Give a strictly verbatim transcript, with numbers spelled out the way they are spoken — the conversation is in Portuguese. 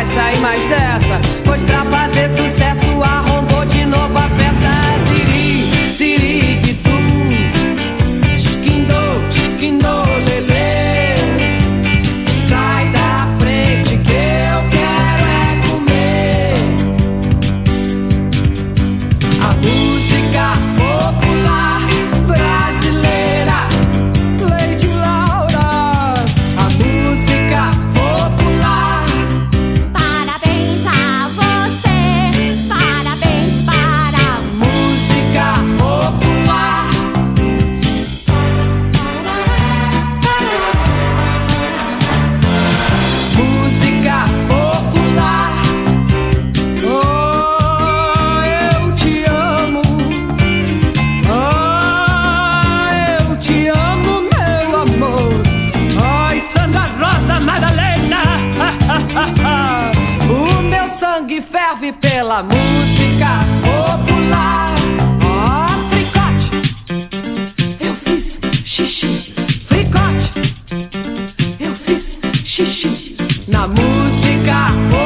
vai sair mais dessa, pois pra fazer sucesso arrombou de novo a peça. Siri, Siri, que tu esquindou, esquindou, lelê. Sai da frente que eu quero é comer a música popular brasileira. Lady Laura, a música popular. Parabéns a você, parabéns para a música popular. Música popular. Oh, eu te amo. Oh, eu te amo, meu amor. Ai, Sandra Rosa Madalena. O meu sangue ferve pela música popular. Oh, fricote, eu fiz xixi. Fricote, eu fiz xixi na música popular.